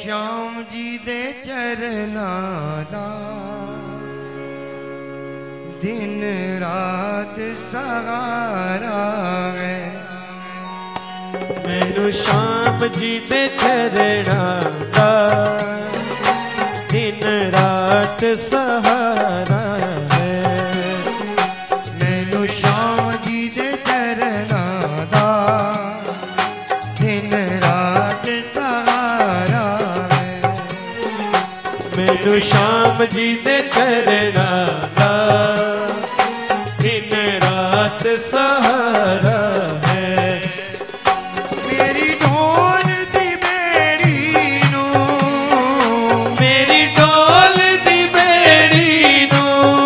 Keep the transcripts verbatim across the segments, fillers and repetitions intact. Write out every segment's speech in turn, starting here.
श्याम जी दे चरनां दा दिन रात सहारा है। मैनू श्याम जी दे चरनां दा दिन रात सहारा है। मैनू श्याम जी दे चरनां दा दिन रात सहारा है। मैनू श्याम जी दे चरनां दा दिन रात सहारा है। मेरी ढोल दी बेड़ी नू मेरी ढोल दी बेड़ी नू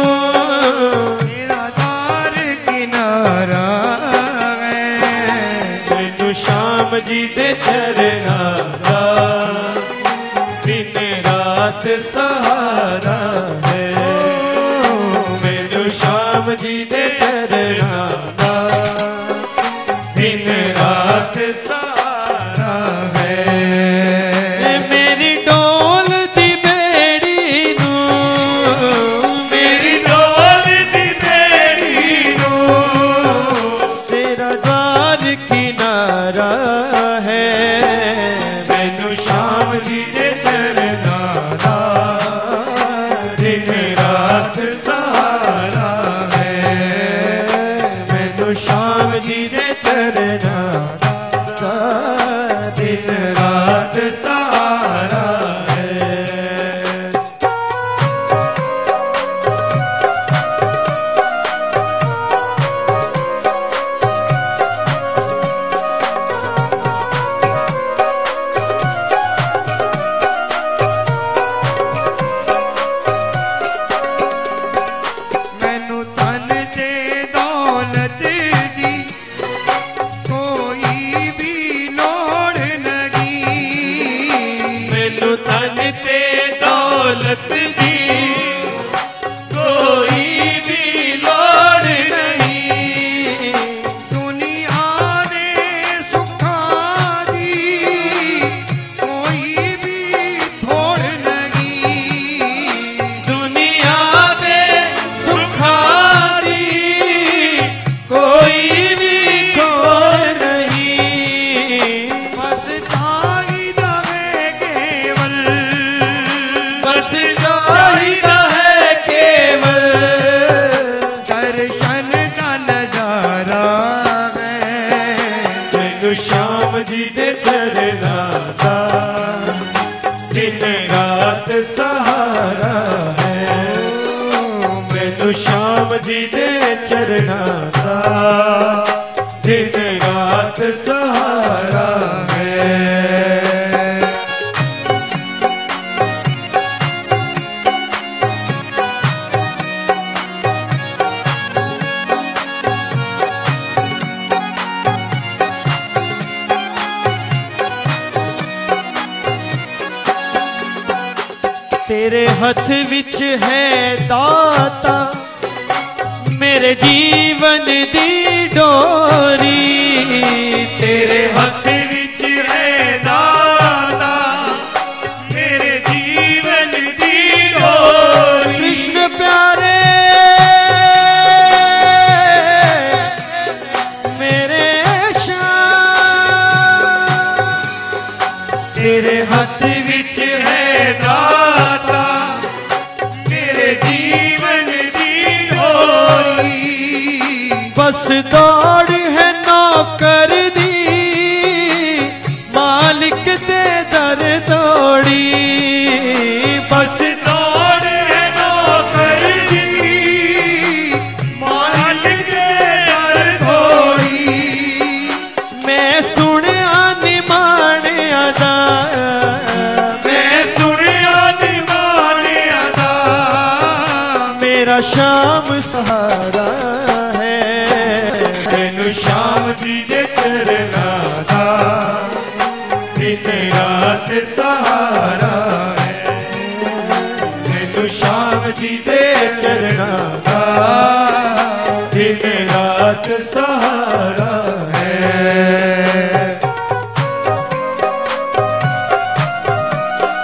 मेरा दार किनारा है। मैनू श्याम जी दे चरनां दा दिन रात सहारा है। मैनू श्याम जी दे चरनां दा दिन रात सहारा है। मेरी डोल दी बेड़ी नू मेरी डोल दी बेड़ी नू तेरा द्वार किनारा है। मैनू श्याम जी दे चरनां दा दिन रात सहारा है। मैनू श्याम जी दे चरनां दा दिन रात सहारा है। मैनू धन ते दौलत दी कोई भी लोड़ लगी। मैनू धन ते दौलत दी कोई भी लोड़ नहीं। दुनिया दे सुखां दी कोई भी थोड़ लगी। दुनिया दे सुखां दी कोई भी खोड़ नहीं। बस चाहिदा है केवल बस चाहिदा है केवल दर्शन का नजारा है। मैनू श्याम जी दे चरनां दा दिन रात सहारा है। मैनू श्याम जी दे चरनां दा दिन रात सहारा है। तेरे हथ विच है दाता मेरे जीवन दी डोरी। तेरे हथ विच है दाता मेरे जीवन दी डोरी। कृष्ण प्यारे मेरे श्याम तेरे हाथ विच है दाता मेरे जीवन दी डोरी। बस दौड़ है नौकर दी मालिक दे दर दौड़ी। बस दौड़ है नौकर दी मालिक दे दर थोड़ी। मैं सुनिया निमाणिया दा मैं सुनिया निमाणिया दा मेरा श्याम सहारा है। मैनू श्याम जी दे चरनां दा दिन रात सहारा है। मैनू श्याम जी दे चरनां दा दिन रात सहारा है।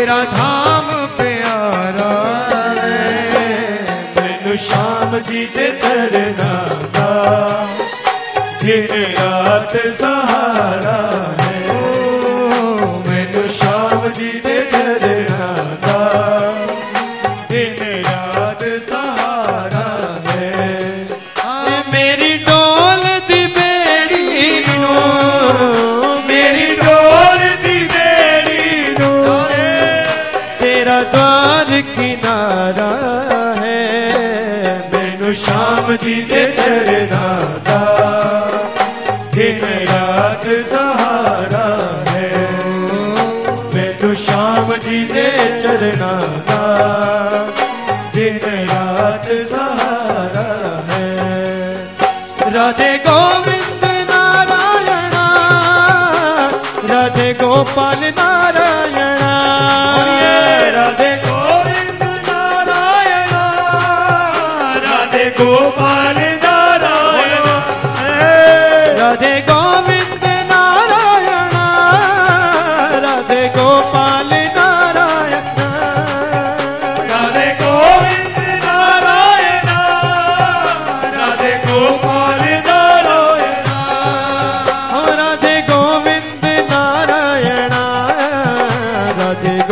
तेरा धाम प्यारा है। मैनू श्याम जी दे चरना दा दिन रात सहारा है। ओ मैनू श्याम जी दे चरना दा दिन रात सहारा है। आ मेरी डोल दी बेड़ी नू, मेरी डोल दी बेड़ी नू तेरा द्वार किनारा है। मैनू श्याम जी दे चरना दा दिन रात सहारा है। मैनू श्याम जी दे चरना दा दिन रात सहारा है। राधे गोविंद नारायणा, राधे गोपाल नारायणा, राधे गोविंद नारायणा, राधे गोपाल नारायणा, राधे गोविंद नारायणा, राधे गोपाल नारायणा, राधे गोविंद नारायणा, राधे गोपाल नारायणा, राधे गोविंद नारायणा, राधे